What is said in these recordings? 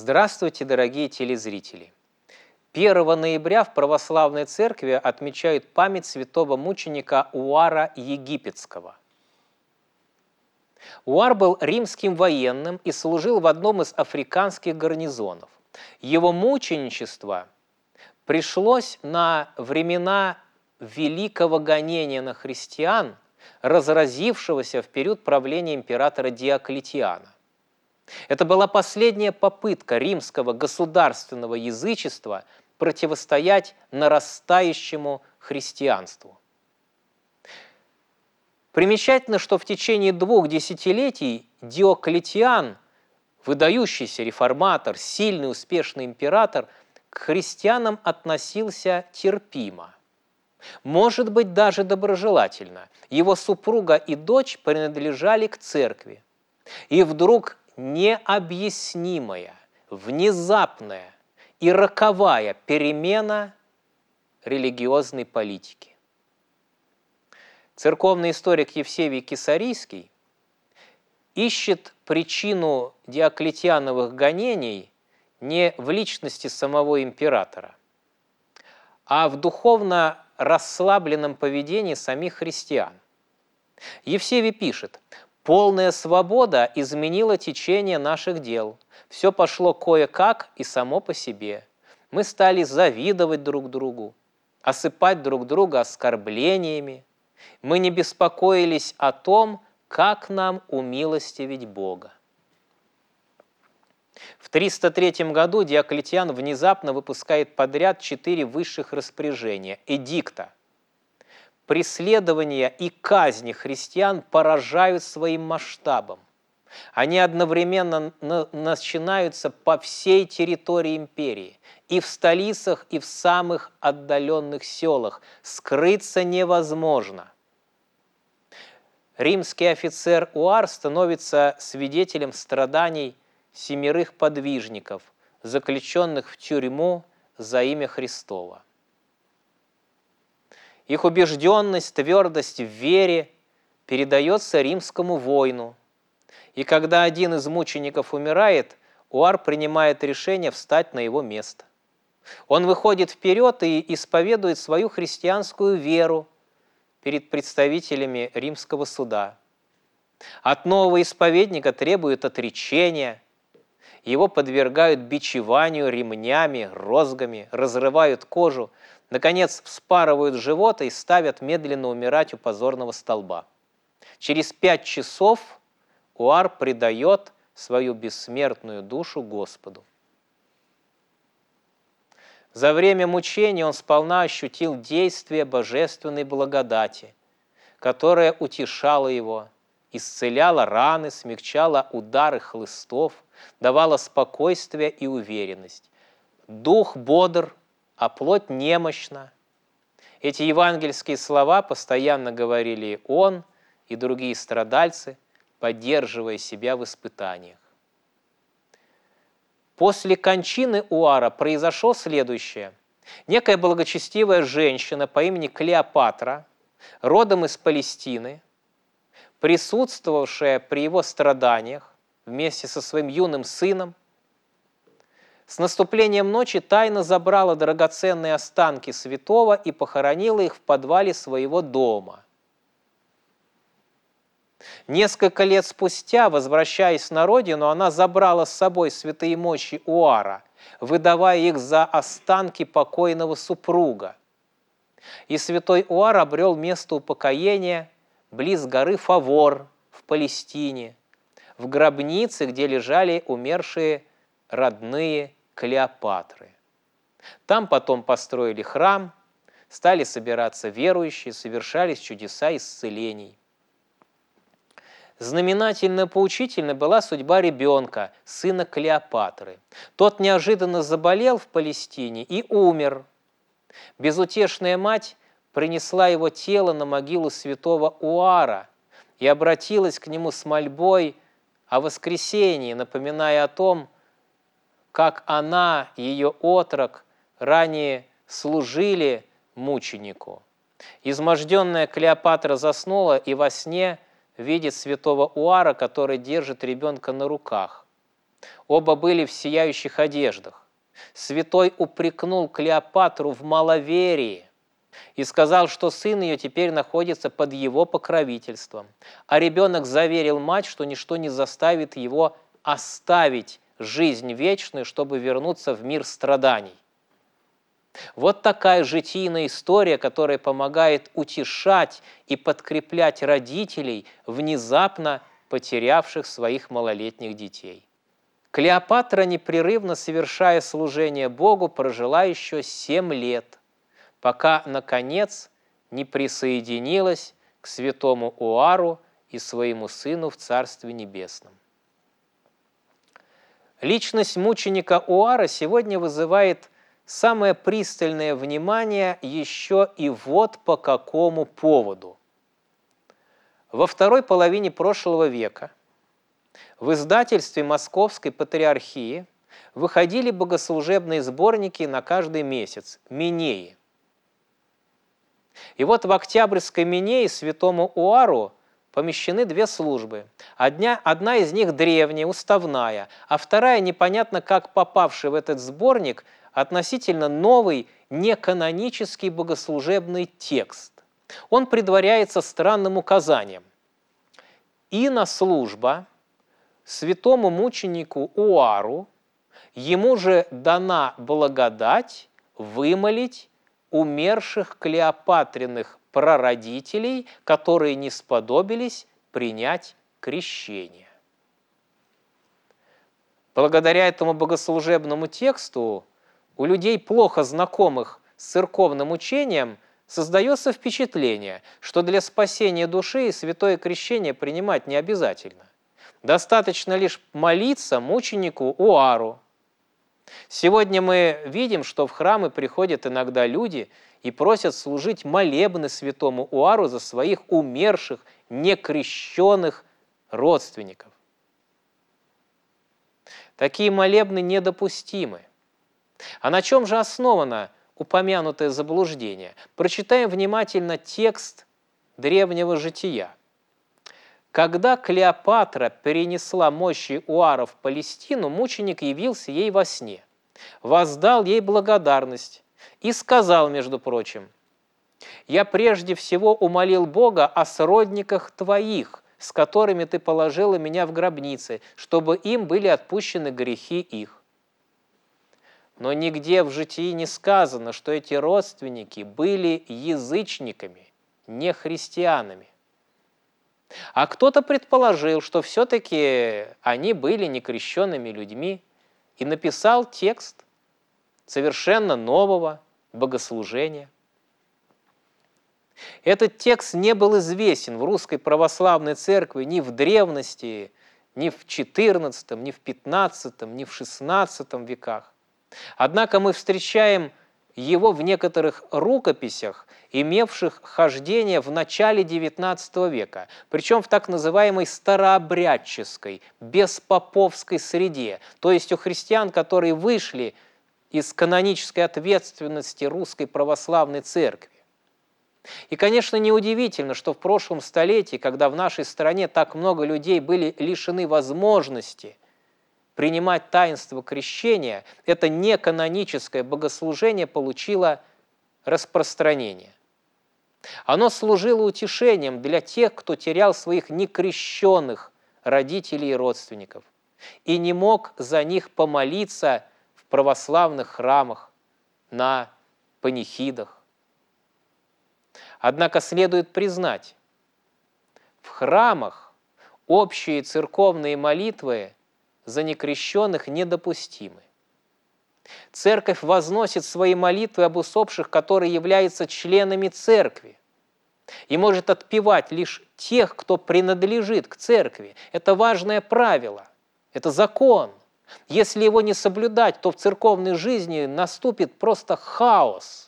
Здравствуйте, дорогие телезрители! 1 ноября в Православной Церкви отмечают память святого мученика Уара Египетского. Уар был римским военным и служил в одном из африканских гарнизонов. Его мученичество пришлось на времена великого гонения на христиан, разразившегося в период правления императора Диоклетиана. Это была последняя попытка римского государственного язычества противостоять нарастающему христианству. Примечательно, что в течение 2 десятилетий Диоклетиан, выдающийся реформатор, сильный, успешный император, к христианам относился терпимо, может быть, даже доброжелательно. Его супруга и дочь принадлежали к церкви. И вдруг необъяснимая, внезапная и роковая перемена религиозной политики. Церковный историк Евсевий Кесарийский ищет причину диоклетиановых гонений не в личности самого императора, а в духовно расслабленном поведении самих христиан. Евсевий пишет: «Полная свобода изменила течение наших дел. Все пошло кое-как и само по себе. Мы стали завидовать друг другу, осыпать друг друга оскорблениями. Мы не беспокоились о том, как нам умилостивить Бога». В 303 году Диоклетиан внезапно выпускает подряд 4 высших распоряжения – эдикта. Преследования и казни христиан поражают своим масштабом. Они одновременно начинаются по всей территории империи, и в столицах, и в самых отдаленных селах. Скрыться невозможно. Римский офицер Уар становится свидетелем страданий 7 подвижников, заключенных в тюрьму за имя Христово. Их убежденность, твердость в вере передается римскому воину. И когда один из мучеников умирает, Уар принимает решение встать на его место. Он выходит вперед и исповедует свою христианскую веру перед представителями римского суда. От нового исповедника требуют отречения. Его подвергают бичеванию ремнями, розгами, разрывают кожу, наконец вспарывают живот и ставят медленно умирать у позорного столба. Через 5 часов Уар предает свою бессмертную душу Господу. За время мучений он сполна ощутил действие божественной благодати, которая утешала его, исцеляла раны, смягчала удары хлыстов, давала спокойствие и уверенность. Дух бодр, а плоть немощна. Эти евангельские слова постоянно говорили он и другие страдальцы, поддерживая себя в испытаниях. После кончины Уара произошло следующее. Некая благочестивая женщина по имени Клеопатра, родом из Палестины, присутствовавшая при его страданиях вместе со своим юным сыном, с наступлением ночи тайно забрала драгоценные останки святого и похоронила их в подвале своего дома. Несколько лет спустя, возвращаясь на родину, она забрала с собой святые мощи Уара, выдавая их за останки покойного супруга. И святой Уар обрел место упокоения близ горы Фавор в Палестине, в гробнице, где лежали умершие родные Клеопатры. Там потом построили храм, стали собираться верующие, совершались чудеса исцелений. Знаменательно поучительной была судьба ребенка, сына Клеопатры. Тот неожиданно заболел в Палестине и умер. Безутешная мать принесла его тело на могилу святого Уара и обратилась к нему с мольбой о воскресении, напоминая о том, как она, ее отрок, ранее служили мученику. Изможденная Клеопатра заснула и во сне видит святого Уара, который держит ребенка на руках. Оба были в сияющих одеждах. Святой упрекнул Клеопатру в маловерии и сказал, что сын ее теперь находится под его покровительством. А ребенок заверил мать, что ничто не заставит его оставить жизнь вечную, чтобы вернуться в мир страданий. Вот такая житийная история, которая помогает утешать и подкреплять родителей, внезапно потерявших своих малолетних детей. Клеопатра, непрерывно совершая служение Богу, прожила еще 7 лет, пока, наконец, не присоединилась к святому Оару и своему сыну в Царстве Небесном. Личность мученика Оара сегодня вызывает самое пристальное внимание еще и вот по какому поводу. Во второй половине прошлого века в издательстве Московской Патриархии выходили богослужебные сборники на каждый месяц – Минеи. И вот в Октябрьской Минее святому Оару помещены 2 службы. Одна из них древняя, уставная, а вторая, непонятно как попавшая в этот сборник, относительно новый, неканонический богослужебный текст. Он предваряется странным указанием. Инослужба святому мученику Оару, ему же дана благодать вымолить умерших Клеопатриных прародителей, которые не сподобились принять крещение. Благодаря этому богослужебному тексту у людей, плохо знакомых с церковным учением, создается впечатление, что для спасения души святое крещение принимать не обязательно. Достаточно лишь молиться мученику Оару. Сегодня мы видим, что в храмы приходят иногда люди и просят служить молебны святому Оару за своих умерших, некрещенных родственников. Такие молебны недопустимы. А на чем же основано упомянутое заблуждение? Прочитаем внимательно текст древнего жития. Когда Клеопатра перенесла мощи Оара в Палестину, мученик явился ей во сне, воздал ей благодарность и сказал, между прочим: «Я прежде всего умолил Бога о сродниках твоих, с которыми ты положила меня в гробнице, чтобы им были отпущены грехи их». Но нигде в житии не сказано, что эти родственники были язычниками, не христианами. А кто-то предположил, что все-таки они были некрещенными людьми, и написал текст совершенно нового богослужения. Этот текст не был известен в Русской Православной Церкви ни в древности, ни в XIV, ни в XV, ни в XVI веках. Однако мы встречаем его в некоторых рукописях, имевших хождение в начале XIX века, причем в так называемой старообрядческой, беспоповской среде, то есть у христиан, которые вышли из канонической ответственности Русской Православной Церкви. И, конечно, неудивительно, что в прошлом столетии, когда в нашей стране так много людей были лишены возможности принимать таинство крещения, это неканоническое богослужение получило распространение. Оно служило утешением для тех, кто терял своих некрещенных родителей и родственников и не мог за них помолиться в православных храмах, на панихидах. Однако следует признать, в храмах общие церковные молитвы за некрещенных недопустимы. Церковь возносит свои молитвы об усопших, которые являются членами церкви, и может отпевать лишь тех, кто принадлежит к церкви. Это важное правило, это закон. Если его не соблюдать, то в церковной жизни наступит просто хаос.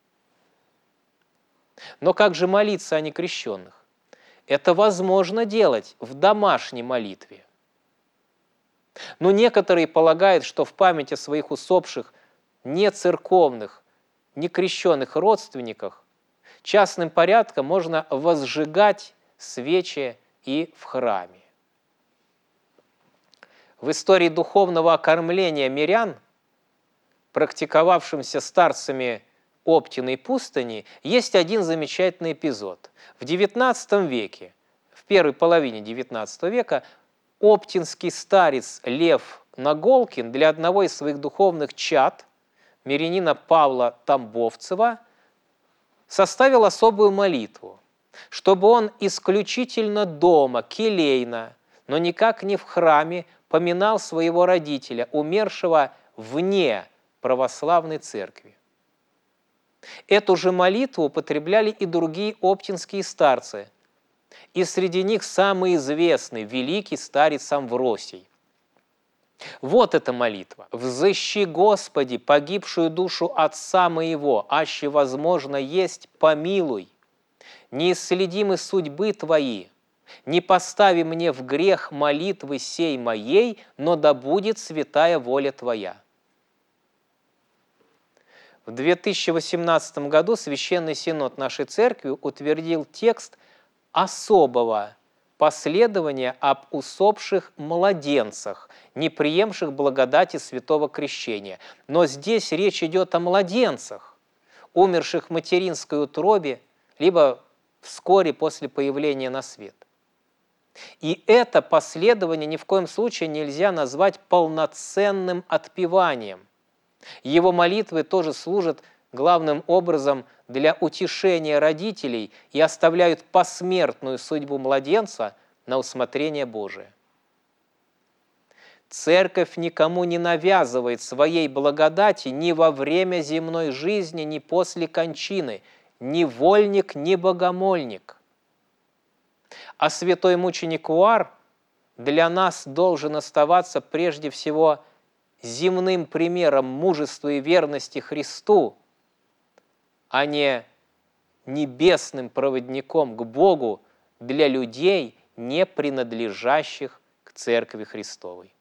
Но как же молиться о некрещенных? Это возможно делать в домашней молитве. Но некоторые полагают, что в память о своих усопших нецерковных, некрещенных родственниках частным порядком можно возжигать свечи и в храме. В истории духовного окормления мирян, практиковавшимся старцами Оптиной пустыни, есть один замечательный эпизод. В XIX веке, в первой половине XIX века, оптинский старец Лев Наголкин для одного из своих духовных чад, мирянина Павла Тамбовцева, составил особую молитву, чтобы он исключительно дома, келейно, но никак не в храме, поминал своего родителя, умершего вне православной церкви. Эту же молитву употребляли и другие оптинские старцы, и среди них самый известный, великий старец Амвросий. Вот эта молитва. «Взыщи, Господи, погибшую душу отца моего, аще возможно есть, помилуй. Неисследимы судьбы Твои, не постави мне в грех молитвы сей моей, но да будет святая воля Твоя». В 2018 году Священный Синод нашей Церкви утвердил текст особого последования об усопших младенцах, не приемших благодати святого крещения. Но здесь речь идет о младенцах, умерших в материнской утробе, либо вскоре после появления на свет. И это последование ни в коем случае нельзя назвать полноценным отпеванием. Его молитвы тоже служат главным образом для утешения родителей и оставляют посмертную судьбу младенца на усмотрение Божие. Церковь никому не навязывает своей благодати ни во время земной жизни, ни после кончины, ни вольник, ни богомольник. А святой мученик Уар для нас должен оставаться прежде всего земным примером мужества и верности Христу, а не небесным проводником к Богу для людей, не принадлежащих к Церкви Христовой.